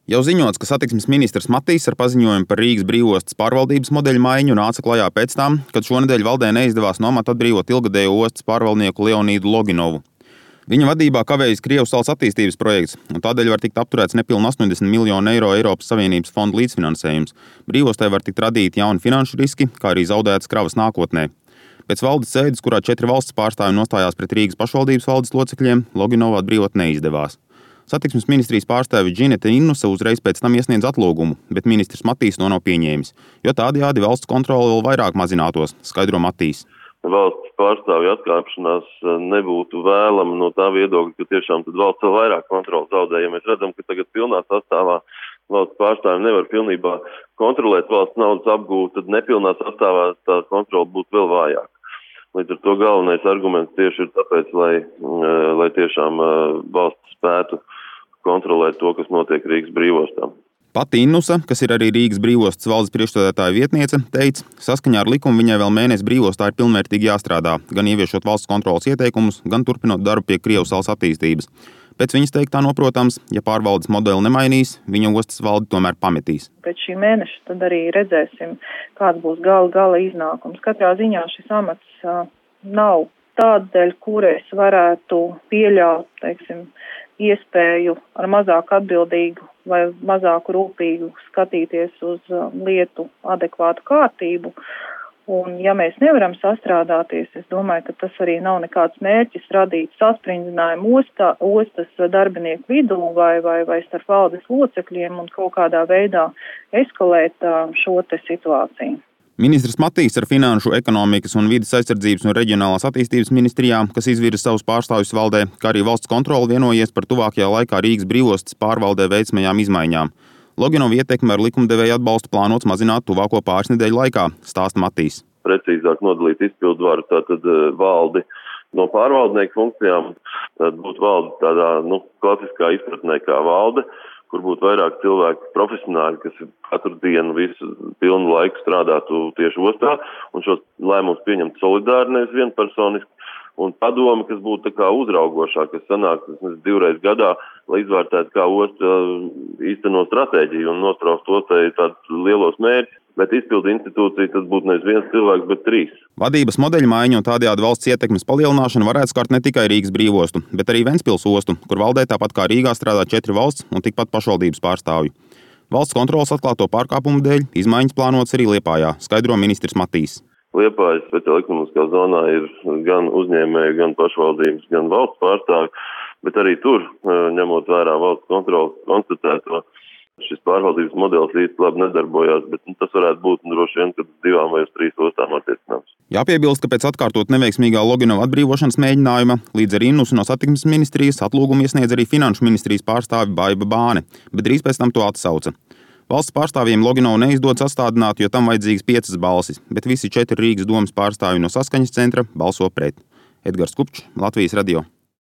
Jau ziņots, ka satiksmes ministrs Matīs ar paziņojumu par Rīgas brīvostas pārvaldības modeļu maiņu nāca klajā pēc tam, kad šonedēļ valdē neizdevās no amata atbrīvot ilgadējo ostas pārvaldnieku Leonīdu Loginovu. Viņa vadībā kavējas Krievijas salas attīstības projekts, un tādēļ var tikt apturēts nepilni 80 miljonu eiro Eiropas Savienības fonda līdzfinansējums. Brīvostai var tikt radīti jauni finanšu riski, kā arī zaudētas kravas nākotnē. Pēc valdes sēdes, kurā 4 valsts pārstāvji nostājās pret Rīgas pašvaldības valdes locekļiem, Loginovu atbrīvot neizdevās. Satiksmes ministrijas pārstāve Džinete Innusa uzreiz pēc tam iesniedz atlūgumu, bet ministrs Matīs to nav pieņēmis, jo tādējādi valsts kontrole vēl vairāk mazinātos, skaidro Matīs. Valsts pārstāvju atkāpšanās nebūtu vēlama no tā viedokļa, ka tiešām tad valsts vēl vairāk kontroli zaudē. Ja mēs redzam, ka tagad pilnā sastāvā valsts pārstāvji nevar pilnībā kontrolēt valsts naudas apgūtu, tad nepilnā sastāvā tā kontrola būtu vēl vājāka. Līdz ar to galvenais arguments tieši ir tāpēc, lai tiešām valsts spētu kontrolēt to, kas notiek Rīgas brīvostā. Pati Innusa, kas ir arī Rīgas brīvostas valdes priekšstādātāja vietniece, teica, saskaņā ar likumu viņai vēl mēnesi brīvostā ir pilnvērtīgi jāstrādā, gan ieviešot valsts kontrolas ieteikumus, gan turpinot darbu pie Krievijas salas attīstības. Pēc viņas teiktā noprotams, ja pārvaldes modeli nemainīs, viņa ostas valdi tomēr pametīs. Pēc šī mēneša tad arī redzēsim, kāds būs gala iznākums. Katrā ziņā šis amats nav tādēļ, kur es varētu pieļaut, iespēju ar mazāk atbildīgu vai mazāk rūpīgu skatīties uz lietu adekvātu kārtību. Un ja mēs nevaram sastrādāties, es domāju, ka tas arī nav nekāds mērķis radīt sasprindzinājumu ostas darbinieku vidū vai starp valdes locekļiem un kaut kādā veidā eskalēt šo te situāciju. Ministrs Matīs ar Finanšu, ekonomikas un vides aizsardzības un reģionālās attīstības ministrijām, kas izvirza savus pārstāvjus valdē, kā arī valsts kontrole vienojies par tuvākajā laikā Rīgas brīvostas pārvaldē veicamajām izmaiņām. Loginova ietekme ar likumdevēju atbalstu plānots mazināt tuvāko pāris nedēļu laikā, stāsta Matīs. Precīzāk nodalīt izpildvaru, tātad valdi no pārvaldnieku funkcijām, tad būtu valde tādā, klasiskā izpratnē kā valde, kur būtu vairāk cilvēku profesionāļi, kas katru dienu visu pilnu laiku strādātu tieši ostā, un šos lēmumus pieņemt solidāri, nevis vienpersoniski, un padomi, kas būtu tā kā uzraugošā, kas sanāk 2 reizes gadā, lai izvērtētu, kā osta īsteno stratēģiju un nospraust ostai tādus lielos mērķus, bet izpildu institūcija tas būtu nevis 1 cilvēks, bet 3. Vadības modeļu maiņa un tādējādi valsts ietekmes palielināšana varētu skart ne tikai Rīgas brīvostu, bet arī Ventspils ostu, kur valdē tāpat kā Rīgā strādā 4 valsts un tikpat pašvaldības pārstāvji. Valsts kontrolas atklāto pārkāpumu dēļ izmaiņas plānotas arī Liepājā, skaidro ministrs Matīs. Liepājas speciāla ekonomiskā zonā ir gan uzņēmēji, gan pašvaldības, gan valsts pārstāvji, bet arī tur, ņemot vērā valsts kontrolas konstatēto, šis pārvaldības modelis īsti labi nedarbojās, bet tas varētu būt droši vien, kad 2 vai 3 ostām attiecināms. Jāpiebilst, ka pēc atkārtot neveiksmīgā Loginova atbrīvošanas mēģinājuma līdz ar Innusu no satiksmes ministrijas atlūgumu iesniedz arī Finanšu ministrijas pārstāve Baiba Bāne, bet drīz pēc tam to atsauca. Valsts pārstāvjiem Loginovu neizdodas atstādināt, jo tam vajadzīgas 5 balsis, bet visi 4 Rīgas domas pārstāvji no Saskaņas centra balso pret. Edgars Kupčs, Latvijas radio.